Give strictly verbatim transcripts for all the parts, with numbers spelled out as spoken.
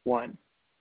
one.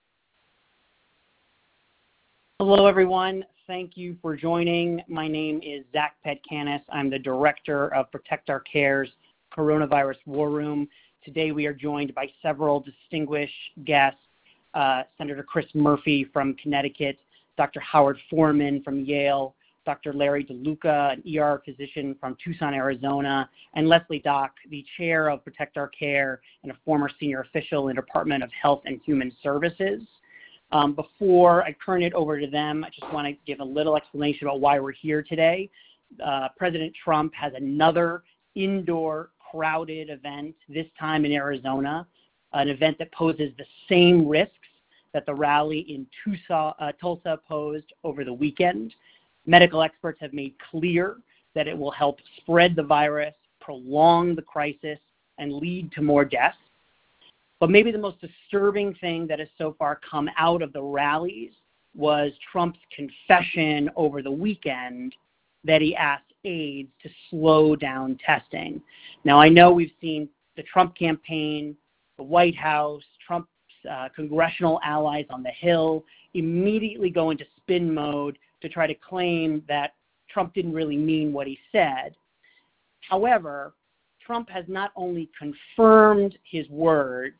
Hello, everyone. Thank you for joining. My name is Zach Petkanis. I'm the director of Protect Our Care's Coronavirus War Room. Today, we are joined by several distinguished guests, uh, Senator Chris Murphy from Connecticut, Doctor Howard Foreman from Yale, Doctor Larry DeLuca, an E R physician from Tucson, Arizona, and Leslie Dock, the chair of Protect Our Care and a former senior official in the Department of Health and Human Services. Um, before I turn it over to them, I just want to give a little explanation about why we're here today. Uh, President Trump has another indoor crowded event, this time in Arizona, an event that poses the same risks that the rally in Tucson, uh, Tulsa posed over the weekend. Medical experts have made clear that it will help spread the virus, prolong the crisis, and lead to more deaths. But maybe the most disturbing thing that has so far come out of the rallies was Trump's confession over the weekend that he asked aides to slow down testing. Now, I know we've seen the Trump campaign, the White House, Trump's uh, congressional allies on the Hill immediately go into spin mode to try to claim that Trump didn't really mean what he said. However, Trump has not only confirmed his words,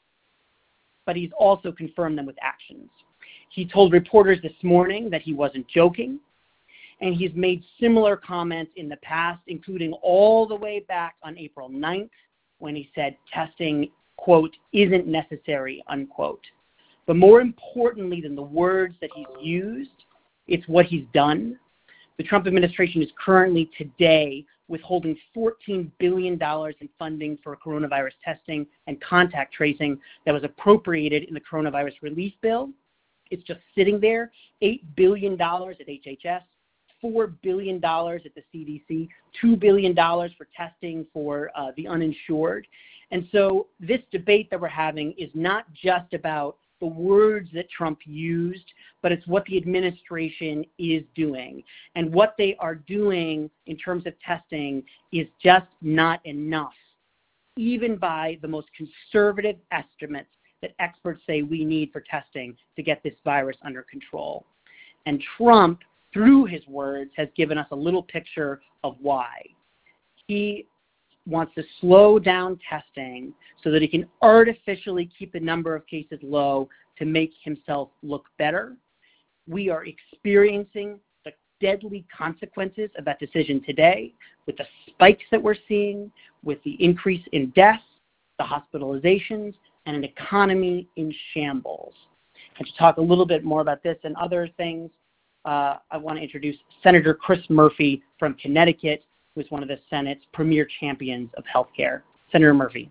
but he's also confirmed them with actions. He told reporters this morning that he wasn't joking, and he's made similar comments in the past, including all the way back on April ninth, when he said testing, quote, isn't necessary, unquote. But more importantly than the words that he's used, it's what he's done. The Trump administration is currently today withholding fourteen billion dollars in funding for coronavirus testing and contact tracing that was appropriated in the coronavirus relief bill. It's just sitting there, eight billion dollars at H H S, four billion dollars at the C D C, two billion dollars for testing for uh, the uninsured. And so this debate that we're having is not just about the words that Trump used, but it's what the administration is doing. And what they are doing in terms of testing is just not enough, even by the most conservative estimates that experts say we need for testing to get this virus under control. And Trump, through his words, has given us a little picture of why. He wants to slow down testing so that he can artificially keep the number of cases low to make himself look better. We are experiencing the deadly consequences of that decision today with the spikes that we're seeing, with the increase in deaths, the hospitalizations, and an economy in shambles. And to talk a little bit more about this and other things, uh, I want to introduce Senator Chris Murphy from Connecticut, who is one of the Senate's premier champions of healthcare. Senator Murphy.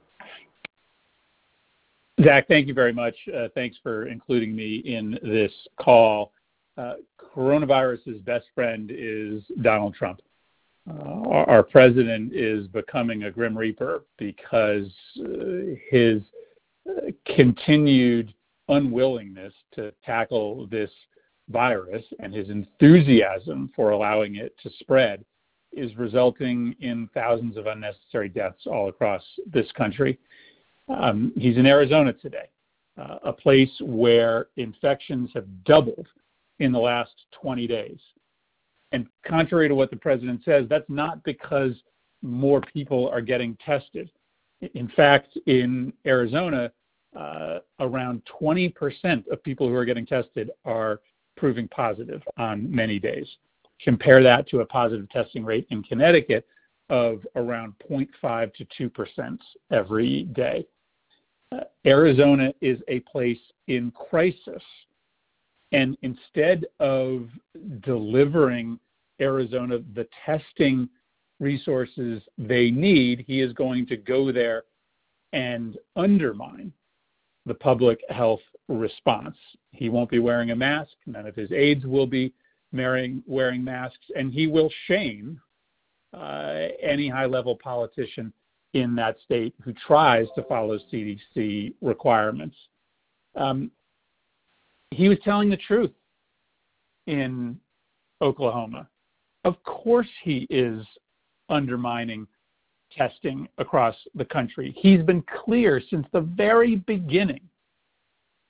Zach, thank you very much. Uh, thanks for including me in this call. Uh, coronavirus's best friend is Donald Trump. Uh, our, our president is becoming a grim reaper because uh, his uh, continued unwillingness to tackle this virus and his enthusiasm for allowing it to spread is resulting in thousands of unnecessary deaths all across this country. Um, he's in Arizona today, uh, a place where infections have doubled in the last twenty days. And contrary to what the president says, that's not because more people are getting tested. In fact, in Arizona, uh, around twenty percent of people who are getting tested are proving positive on many days. Compare that to a positive testing rate in Connecticut of around zero point five to two percent every day. Uh, Arizona is a place in crisis. And instead of delivering Arizona the testing resources they need, he is going to go there and undermine the public health response. He won't be wearing a mask. None of his aides will be wearing, wearing masks. And he will shame uh, any high-level politician in that state who tries to follow C D C requirements. Um, he was telling the truth in Oklahoma. Of course he is undermining testing across the country. He's been clear since the very beginning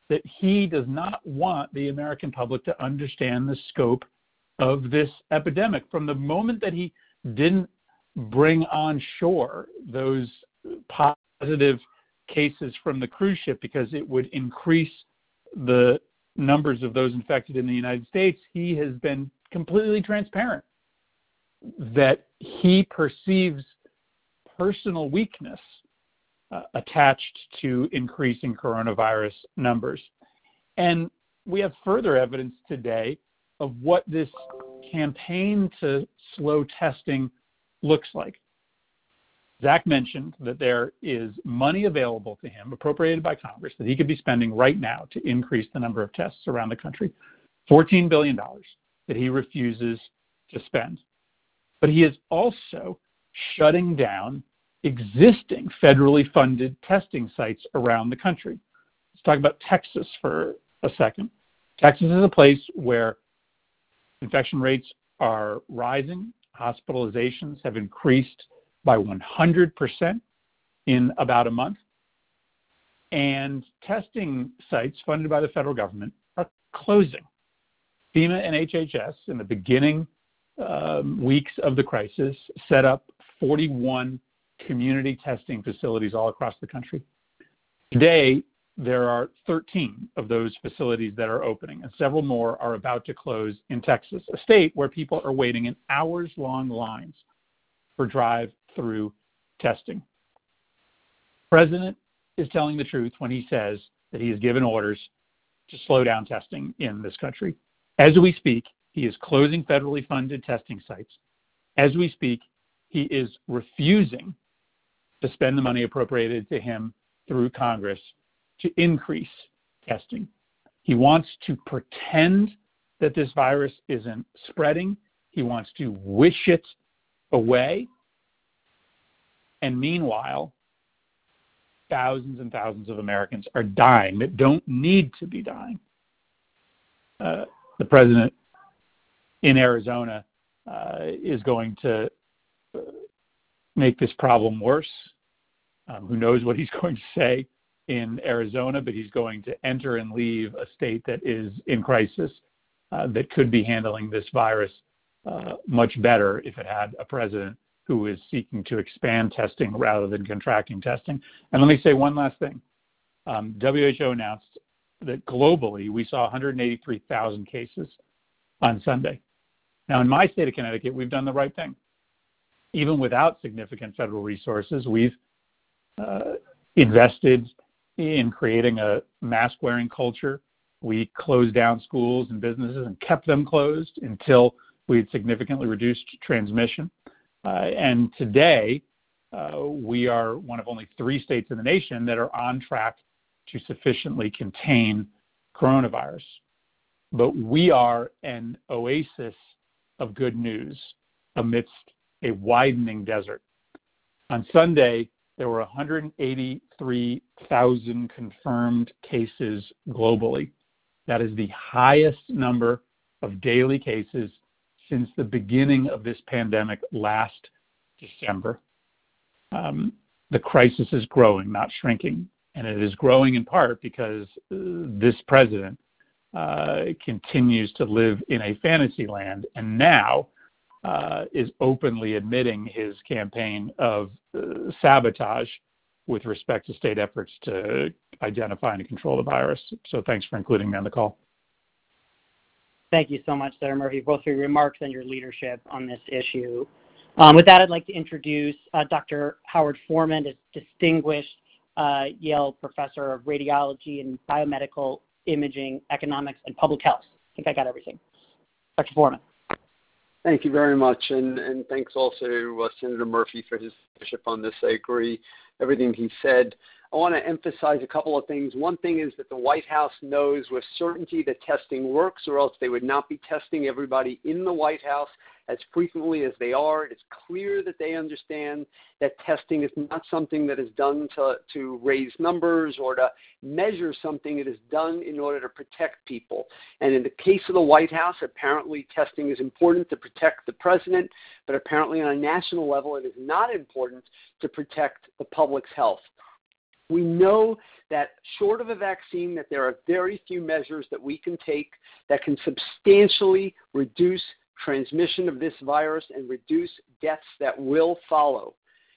that he does not want the American public to understand the scope of this epidemic. From the moment that he didn't bring on shore those positive cases from the cruise ship because it would increase the numbers of those infected in the United States, he has been completely transparent that he perceives personal weakness uh, attached to increasing coronavirus numbers. And we have further evidence today of what this campaign to slow testing looks like. Zach mentioned that there is money available to him, appropriated by Congress, that he could be spending right now to increase the number of tests around the country, fourteen billion dollars that he refuses to spend. But he is also shutting down existing federally funded testing sites around the country. Let's talk about Texas for a second. Texas is a place where infection rates are rising, hospitalizations have increased by one hundred percent in about a month, and testing sites funded by the federal government are closing. FEMA and H H S, in the beginning um, weeks of the crisis, set up forty-one community testing facilities all across the country. Today, there are thirteen of those facilities that are opening, and several more are about to close in Texas, a state where people are waiting in hours-long lines for drive-through testing. The president is telling the truth when he says that he has given orders to slow down testing in this country. As we speak, he is closing federally funded testing sites. As we speak, he is refusing to spend the money appropriated to him through Congress to increase testing. He wants to pretend that this virus isn't spreading. He wants to wish it away. And meanwhile, thousands and thousands of Americans are dying that don't need to be dying. Uh, the president in Arizona uh, is going to uh, make this problem worse. Um, who knows what he's going to say in Arizona, but he's going to enter and leave a state that is in crisis, uh, that could be handling this virus uh, much better if it had a president who is seeking to expand testing rather than contracting testing. And let me say one last thing. Um, W H O announced that globally we saw one hundred eighty-three thousand cases on Sunday. Now, in my state of Connecticut, we've done the right thing. Even without significant federal resources, we've uh, invested in creating a mask-wearing culture. We closed down schools and businesses and kept them closed until we had significantly reduced transmission. Uh, and today, uh, we are one of only three states in the nation that are on track to sufficiently contain coronavirus. But we are an oasis of good news amidst a widening desert. On Sunday, there were one hundred eighty-three thousand confirmed cases globally. That is the highest number of daily cases since the beginning of this pandemic last December. Um, the crisis is growing, not shrinking, and it is growing in part because uh, this president uh, continues to live in a fantasy land and now uh, is openly admitting his campaign of uh, sabotage with respect to state efforts to identify and control the virus. So thanks for including me on the call. Thank you so much, Senator Murphy, both for your remarks and your leadership on this issue. Um, with that, I'd like to introduce uh, Doctor Howard Foreman, a distinguished uh, Yale professor of radiology and biomedical imaging, economics, and public health. I think I got everything. Doctor Foreman. Thank you very much, and, and thanks also to uh, Senator Murphy for his leadership on this. I agree everything he said. I want to emphasize a couple of things. One thing is that the White House knows with certainty that testing works, or else they would not be testing everybody in the White House as frequently as they are. It is clear that they understand that testing is not something that is done to, to raise numbers or to measure something. It is done in order to protect people. And in the case of the White House, apparently testing is important to protect the president, but apparently on a national level, it is not important to protect the public's health. We know that short of a vaccine, that there are very few measures that we can take that can substantially reduce transmission of this virus and reduce deaths that will follow.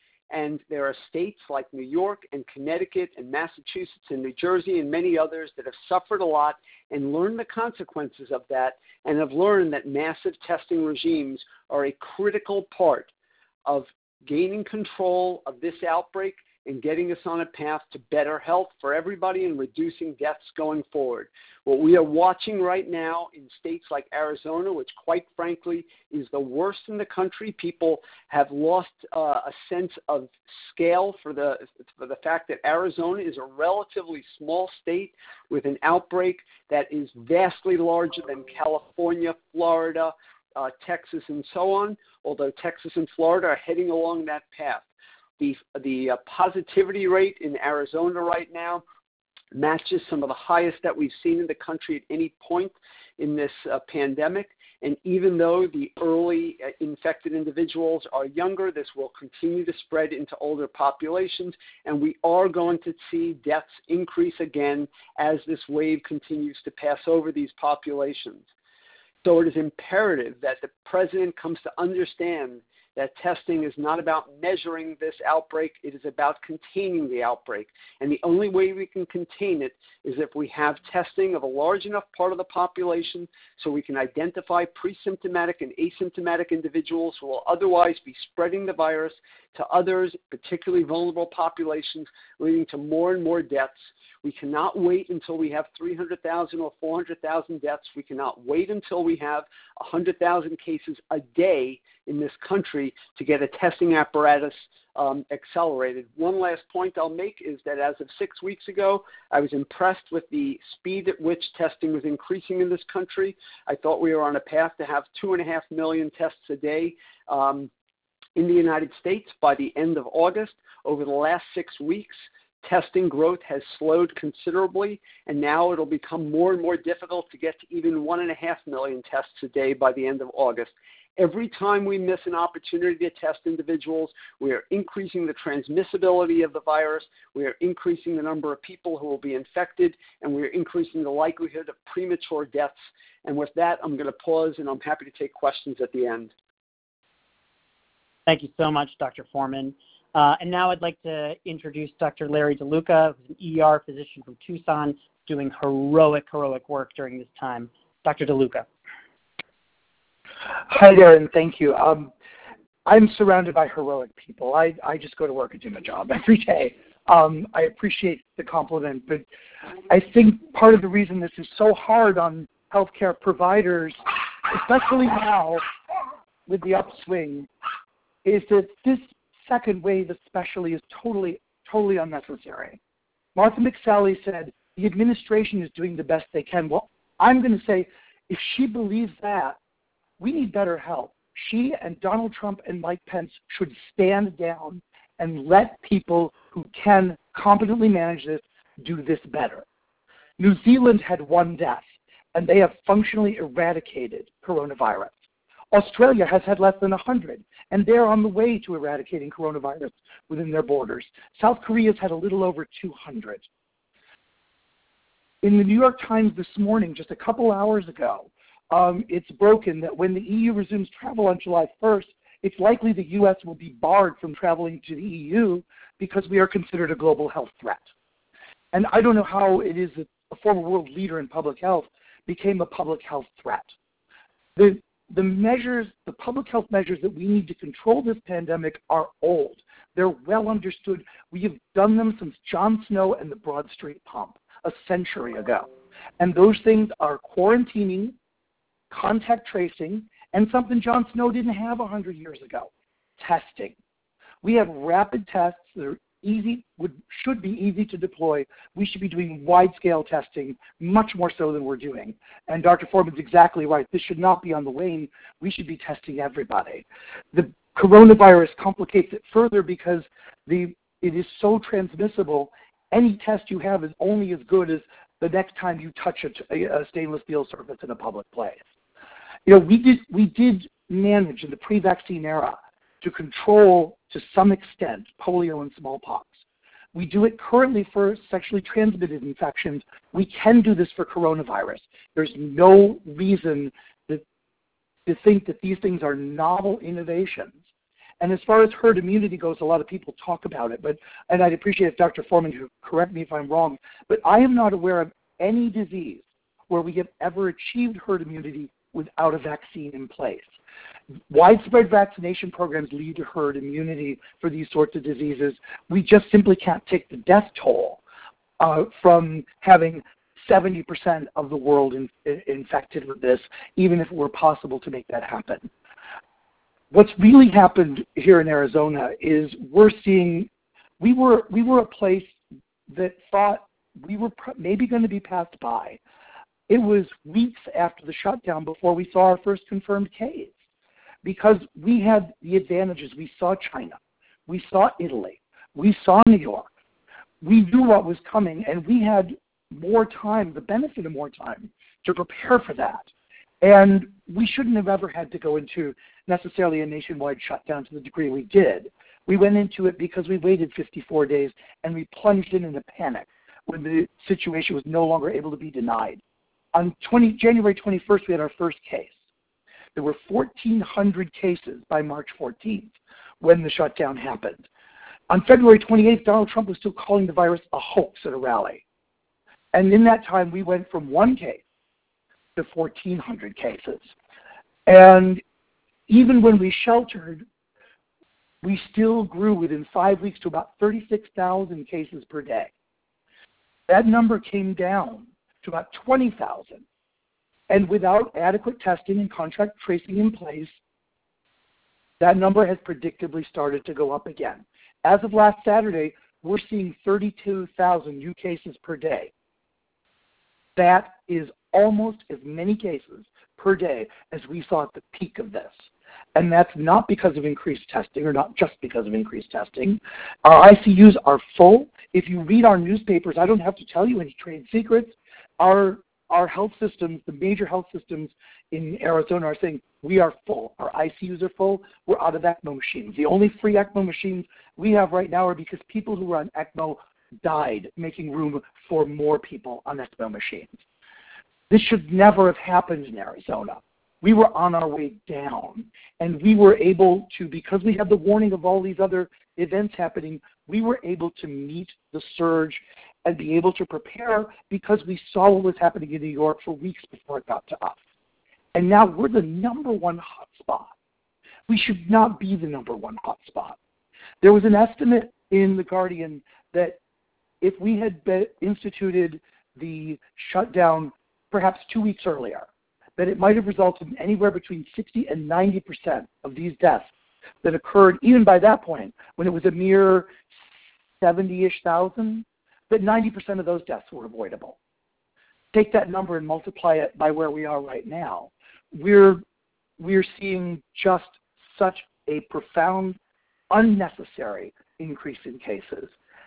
And there are states like New York and Connecticut and Massachusetts and New Jersey and many others that have suffered a lot and learned the consequences of that, and have learned that massive testing regimes are a critical part of gaining control of this outbreak and getting us on a path to better health for everybody and reducing deaths going forward. What we are watching right now in states like Arizona, which quite frankly is the worst in the country, people have lost uh, a sense of scale for the, for the fact that Arizona is a relatively small state with an outbreak that is vastly larger than California, Florida, uh, Texas, and so on, although Texas and Florida are heading along that path. The, the uh, positivity rate in Arizona right now matches some of the highest that we've seen in the country at any point in this uh, pandemic. And even though the early uh, infected individuals are younger, this will continue to spread into older populations, and we are going to see deaths increase again as this wave continues to pass over these populations. So it is imperative that the president comes to understand that testing is not about measuring this outbreak, it is about containing the outbreak. And the only way we can contain it is if we have testing of a large enough part of the population so we can identify pre-symptomatic and asymptomatic individuals who will otherwise be spreading the virus to others, particularly vulnerable populations, leading to more and more deaths. We cannot wait until we have three hundred thousand or four hundred thousand deaths. We cannot wait until we have one hundred thousand cases a day in this country to get a testing apparatus um, accelerated. One last point I'll make is that as of six weeks ago, I was impressed with the speed at which testing was increasing in this country. I thought we were on a path to have two and a half million tests a day um, in the United States by the end of August. Over the last six weeks, testing growth has slowed considerably, and now it'll become more and more difficult to get to even one and a half million tests a day by the end of August. Every time we miss an opportunity to test individuals, we are increasing the transmissibility of the virus, we are increasing the number of people who will be infected, and we are increasing the likelihood of premature deaths. And with that, I'm going to pause, and I'm happy to take questions at the end. Thank you so much, Doctor Foreman. Uh, and now I'd like to introduce Doctor Larry DeLuca, who's an E R physician from Tucson, doing heroic, heroic work during this time. Doctor DeLuca. Hi there, and thank you. Um, I'm surrounded by heroic people. I, I just go to work and do my job every day. Um, I appreciate the compliment, but I think part of the reason this is so hard on healthcare providers, especially now with the upswing, is that this second wave especially is totally, totally unnecessary. Martha McSally said the administration is doing the best they can. Well, I'm going to say if she believes that, we need better help. She and Donald Trump and Mike Pence should stand down and let people who can competently manage this do this better. New Zealand had one death, and they have functionally eradicated coronavirus. Australia has had less than one hundred, and they're on the way to eradicating coronavirus within their borders. South Korea's had a little over two hundred. In the New York Times this morning, just a couple hours ago, um, it's broken that when the E U resumes travel on July first, it's likely the U S will be barred from traveling to the E U because we are considered a global health threat. And I don't know how it is that a former world leader in public health became a public health threat. The The measures, the public health measures that we need to control this pandemic are old. They're well understood. We have done them since John Snow and the Broad Street Pump a century ago. And those things are quarantining, contact tracing, and something John Snow didn't have one hundred years ago, testing. We have rapid tests that are easy, would, should be easy to deploy. We should be doing wide-scale testing, much more so than we're doing. And Doctor Foreman's exactly right. This should not be on the wane. We should be testing everybody. The coronavirus complicates it further because the it is so transmissible. Any test you have is only as good as the next time you touch a, a stainless steel surface in a public place. You know, we did we did manage in the pre-vaccine era to control, to some extent, polio and smallpox. We do it currently for sexually transmitted infections. We can do this for coronavirus. There's no reason that, to think that these things are novel innovations. And as far as herd immunity goes, a lot of people talk about it, but and I'd appreciate if Doctor Foreman could correct me if I'm wrong, but I am not aware of any disease where we have ever achieved herd immunity without a vaccine in place. Widespread vaccination programs lead to herd immunity for these sorts of diseases. We just simply can't take the death toll uh, from having seventy percent of the world in, in, infected with this, even if it were possible to make that happen. What's really happened here in Arizona is we're seeing, we were, we were a place that thought we were maybe going to be passed by. It was weeks after the shutdown before we saw our first confirmed case, because we had the advantages. We saw China, we saw Italy, we saw New York. We knew what was coming, and we had more time, the benefit of more time, to prepare for that. And we shouldn't have ever had to go into necessarily a nationwide shutdown to the degree we did. We went into it because we waited fifty-four days, and we plunged in in a panic when the situation was no longer able to be denied. On January twenty-first, we had our first case. There were fourteen hundred cases by March fourteenth when the shutdown happened. On February twenty-eighth, Donald Trump was still calling the virus a hoax at a rally. And in that time, we went from one case to fourteen hundred cases. And even when we sheltered, we still grew within five weeks to about thirty-six thousand cases per day. That number came down to about twenty thousand. And without adequate testing and contact tracing in place, that number has predictably started to go up again. As of last Saturday, we're seeing thirty-two thousand new cases per day. That is almost as many cases per day as we saw at the peak of this. And that's not because of increased testing, or not just because of increased testing. Our I C Us are full. If you read our newspapers, I don't have to tell you any trade secrets. Our Our health systems, the major health systems in Arizona, are saying we are full. Our I C Us are full. We're out of ECMO machines. The only free ECMO machines we have right now are because people who were on ECMO died, making room for more people on ECMO machines. This should never have happened in Arizona. We were on our way down, and we were able to, because we had the warning of all these other events happening, we were able to meet the surge and be able to prepare because we saw what was happening in New York for weeks before it got to us. And now we're the number one hotspot. We should not be the number one hotspot. There was an estimate in The Guardian that if we had been instituted the shutdown perhaps two weeks earlier, that it might have resulted in anywhere between sixty and ninety percent of these deaths that occurred, even by that point, when it was a mere seventy-ish thousand, that ninety percent of those deaths were avoidable. Take that number and multiply it by where we are right now. We're, we're seeing just such a profound, unnecessary increase in cases.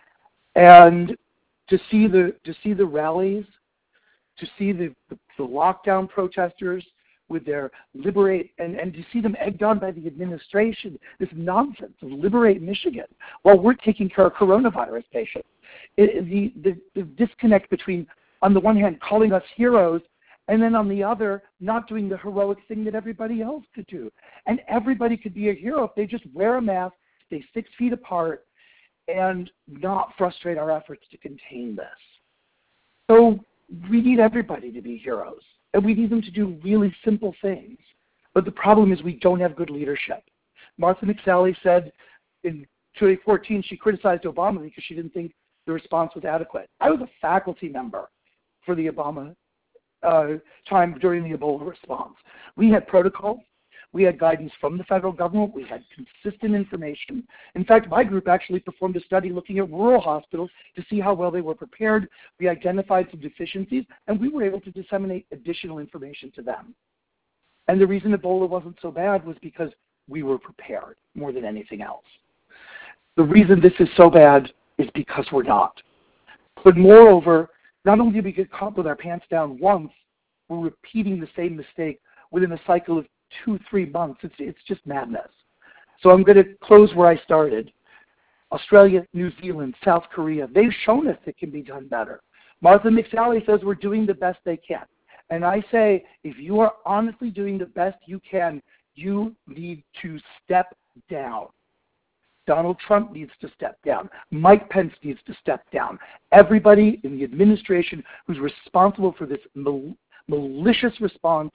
And to see the, to see the rallies, to see the, the, the lockdown protesters with their liberate, and, and to see them egged on by the administration, this nonsense of liberate Michigan, while we're taking care of coronavirus patients. It, the, the, the disconnect between, on the one hand, calling us heroes, and then on the other, not doing the heroic thing that everybody else could do. And everybody could be a hero if they just wear a mask, stay six feet apart, and not frustrate our efforts to contain this. So we need everybody to be heroes, and we need them to do really simple things. But the problem is we don't have good leadership. Martha McSally said in twenty fourteen she criticized Obama because she didn't think the response was adequate. I was a faculty member for the Obama uh, time during the Ebola response. We had protocols. We had guidance from the federal government. We had consistent information. In fact, my group actually performed a study looking at rural hospitals to see how well they were prepared. We identified some deficiencies, and we were able to disseminate additional information to them. And the reason Ebola wasn't so bad was because we were prepared more than anything else. The reason this is so bad is because we're not. But moreover, not only did we get caught with our pants down once, we're repeating the same mistake within a cycle of two, three months. It's, it's just madness. So I'm going to close where I started. Australia, New Zealand, South Korea, they've shown us it can be done better. Martha McSally says we're doing the best they can. And I say, if you are honestly doing the best you can, you need to step down. Donald Trump needs to step down. Mike Pence needs to step down. Everybody in the administration who's responsible for this mal- malicious response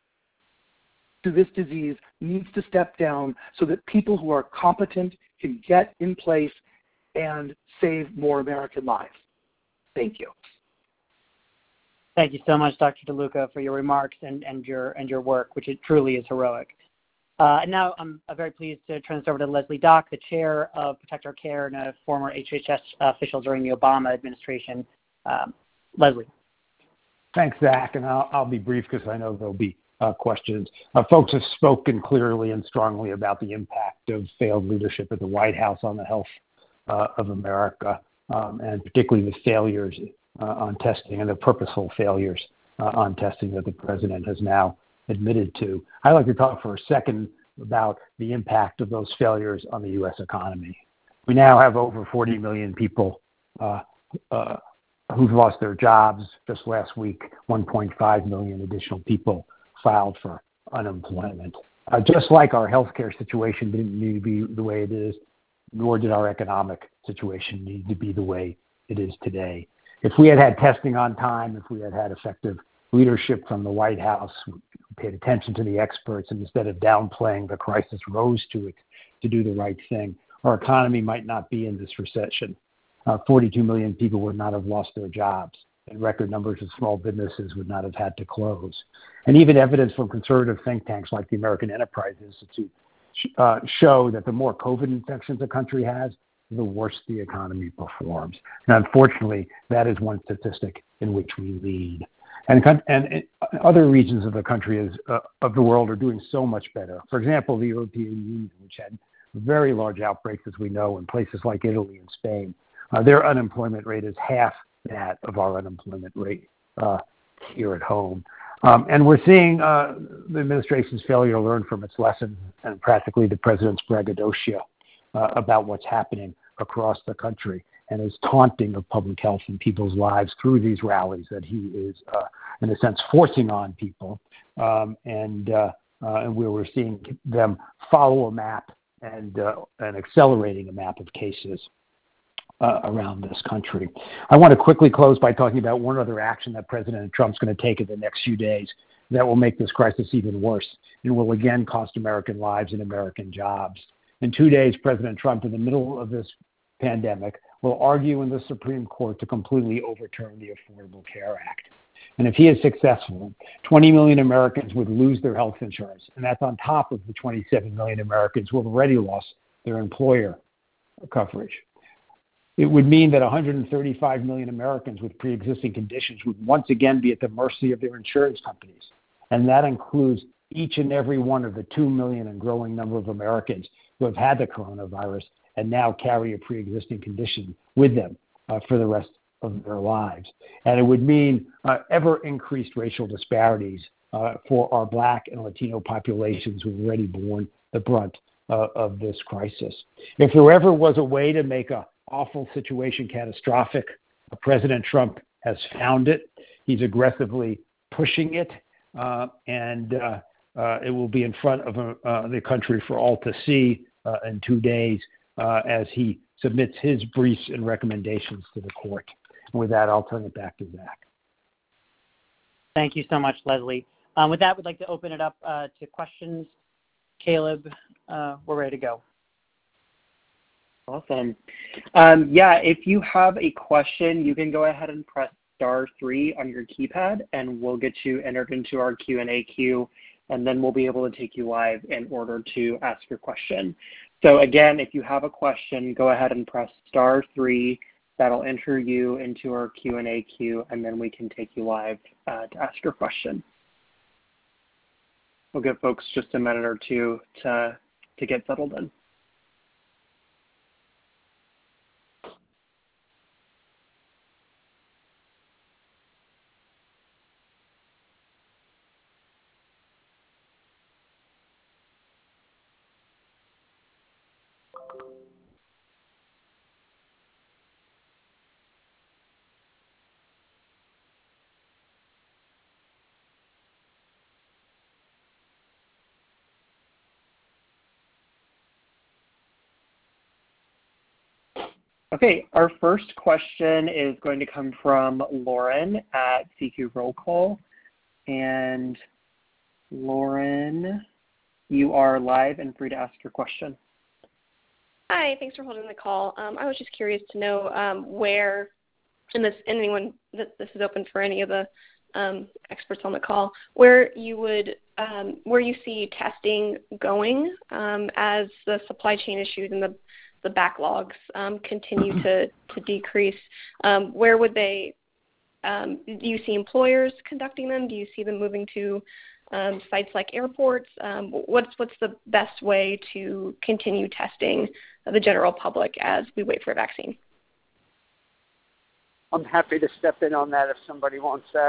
to this disease needs to step down so that people who are competent can get in place and save more American lives. Thank you. Thank you so much, Doctor DeLuca, for your remarks and, and your and your work, which it truly is heroic. Uh, and now I'm uh, very pleased to turn this over to Leslie Dock, the chair of Protect Our Care and a former H H S official during the Obama administration. Um, Leslie. Thanks, Zach, and I'll, I'll be brief because I know there'll be uh, questions. Uh, folks have spoken clearly and strongly about the impact of failed leadership at the White House on the health uh, of America, um, and particularly the failures uh, on testing and the purposeful failures uh, on testing that the president has now admitted to. I'd like to talk for a second about the impact of those failures on the U S economy. We now have over forty million people uh, uh, who've lost their jobs. Just last week, one point five million additional people filed for unemployment. Uh, just like our healthcare situation didn't need to be the way it is, nor did our economic situation need to be the way it is today. If we had had testing on time, if we had had effective leadership from the White House, paid attention to the experts, and instead of downplaying the crisis, rose to it to do the right thing, our economy might not be in this recession. Uh, forty-two million people would not have lost their jobs, and record numbers of small businesses would not have had to close. And even evidence from conservative think tanks like the American Enterprise Institute uh, show that the more COVID infections a country has, the worse the economy performs. And unfortunately, that is one statistic in which we lead. And, and other regions of the country is, uh, of the world are doing so much better. For example, the European Union, which had very large outbreaks, as we know, in places like Italy and Spain, uh, their unemployment rate is half that of our unemployment rate uh, here at home. Um, and we're seeing uh, the administration's failure to learn from its lessons and practically the president's braggadocio uh, about what's happening across the country, and his taunting of public health and people's lives through these rallies that he is, uh, in a sense, forcing on people, um, and, uh, uh, and where we're seeing them follow a map and, uh, and accelerating a map of cases uh, around this country. I want to quickly close by talking about one other action that President Trump's going to take in the next few days that will make this crisis even worse and will again cost American lives and American jobs. In two days, President Trump, in the middle of this pandemic, will argue in the Supreme Court to completely overturn the Affordable Care Act. And if he is successful, twenty million Americans would lose their health insurance, and that's on top of the twenty-seven million Americans who have already lost their employer coverage. It would mean that one hundred thirty-five million Americans with pre-existing conditions would once again be at the mercy of their insurance companies. And that includes each and every one of the two million and growing number of Americans who have had the coronavirus and now carry a pre-existing condition with them uh, for the rest of their lives. And it would mean uh, ever increased racial disparities uh, for our Black and Latino populations who have already borne the brunt uh, of this crisis. If there ever was a way to make an awful situation catastrophic, President Trump has found it. He's aggressively pushing it, uh, and uh, uh, it will be in front of uh, the country for all to see uh, in two days. Uh, as he submits his briefs and recommendations to the court. And with that, I'll turn it back to Zach. Thank you so much, Leslie. Um, with that, we'd like to open it up uh, to questions. Caleb, uh, we're ready to go. Awesome. Um, yeah, if you have a question, you can go ahead and press star three on your keypad, and we'll get you entered into our Q and A queue, and then we'll be able to take you live in order to ask your question. So again, if you have a question, go ahead and press star three. That'll enter you into our Q and A queue, and then we can take you live uh, to ask your question. We'll give folks just a minute or two to, to get settled in. Okay, our first question is going to come from Lauren at C Q Roll Call. And Lauren, you are live and free to ask your question. Hi, thanks for holding the call. Um, I was just curious to know um, where, and this anyone that this is open for any of the um, experts on the call, where you would, um, where you see testing going um, as the supply chain issues and the the backlogs um, continue to to decrease. Um, where would they? Um, do you see employers conducting them? Do you see them moving to um, sites like airports? Um, what's what's the best way to continue testing the general public as we wait for a vaccine? I'm happy to step in on that if somebody wants that.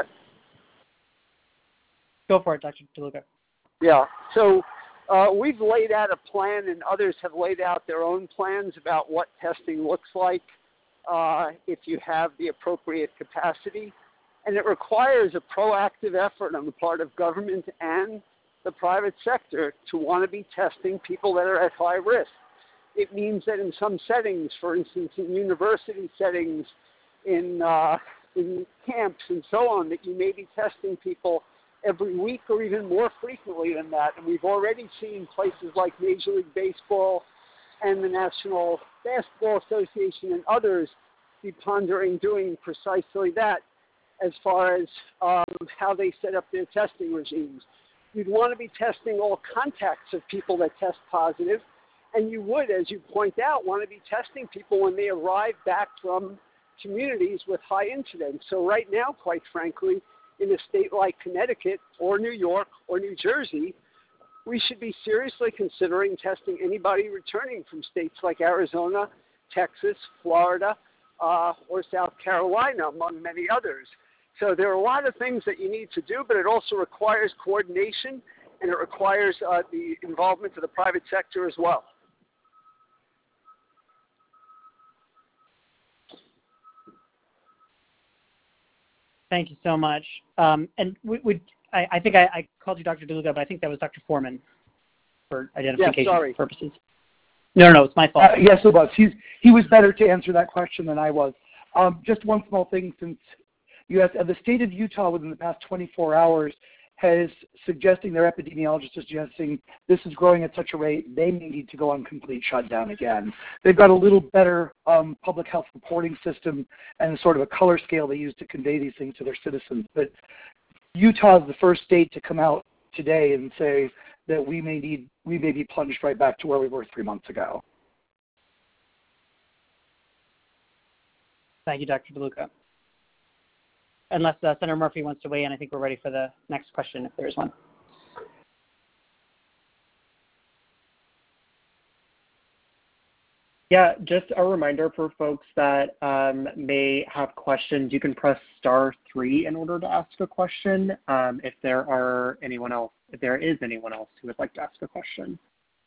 Go for it, Doctor DeLuca. Yeah. So uh, we've laid out a plan, and others have laid out their own plans about what testing looks like uh, if you have the appropriate capacity. And it requires a proactive effort on the part of government and the private sector to want to be testing people that are at high risk. It means that in some settings, for instance, in university settings, in, uh, in camps and so on, that you may be testing people every week or even more frequently than that. And we've already seen places like Major League Baseball and the National Basketball Association and others be pondering doing precisely that as far as um, how they set up their testing regimes. You'd want to be testing all contacts of people that test positive, and you would, as you point out, want to be testing people when they arrive back from communities with high incidence. So right now, quite frankly, in a state like Connecticut or New York or New Jersey, we should be seriously considering testing anybody returning from states like Arizona, Texas, Florida, uh, or South Carolina, among many others. So there are a lot of things that you need to do, but it also requires coordination, and it requires uh, the involvement of the private sector as well. Thank you so much. Um, and we, we, I, I think I, I called you Doctor DeLuca, but I think that was Doctor Foreman for identification yeah, sorry. purposes. No, no, no, it's my fault. Uh, yes, it was. He's, he was better to answer that question than I was. Um, just one small thing, since you asked, uh, the state of Utah within the past twenty-four hours has suggesting, their epidemiologists are suggesting this is growing at such a rate, they may need to go on complete shutdown again. They've got a little better um, public health reporting system and sort of a color scale they use to convey these things to their citizens. But Utah is the first state to come out today and say that we may need, we may be plunged right back to where we were three months ago. Thank you, Doctor DeLuca. Unless uh, Senator Murphy wants to weigh in, I think we're ready for the next question, if there is one. Yeah, just a reminder for folks that um, may have questions, you can press star three in order to ask a question. Um, if there are anyone else, if there is anyone else who would like to ask a question.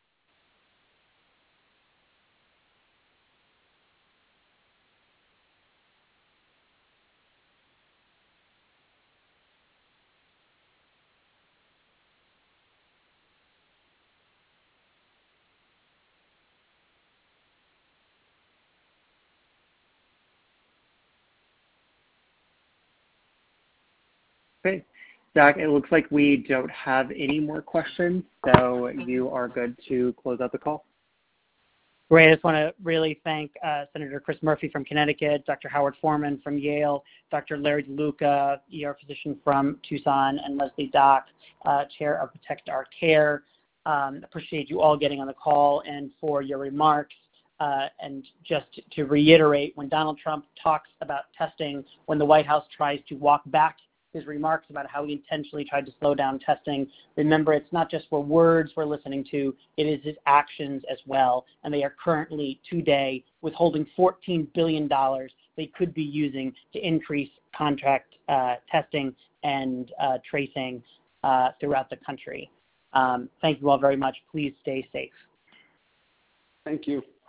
Okay, Zach, it looks like we don't have any more questions, so you are good to close out the call. Great. I just want to really thank uh, Senator Chris Murphy from Connecticut, Doctor Howard Foreman from Yale, Doctor Larry DeLuca, E R physician from Tucson, and Leslie Dock, uh, Chair of Protect Our Care. Um, appreciate you all getting on the call and for your remarks. Uh, and just to reiterate, when Donald Trump talks about testing, when the White House tries to walk back his remarks about how he intentionally tried to slow down testing, remember, it's not just for words we're listening to, it is his actions as well. And they are currently today withholding fourteen billion dollars they could be using to increase contract uh, testing and uh, tracing uh, throughout the country. Um, thank you all very much. Please stay safe. Thank you.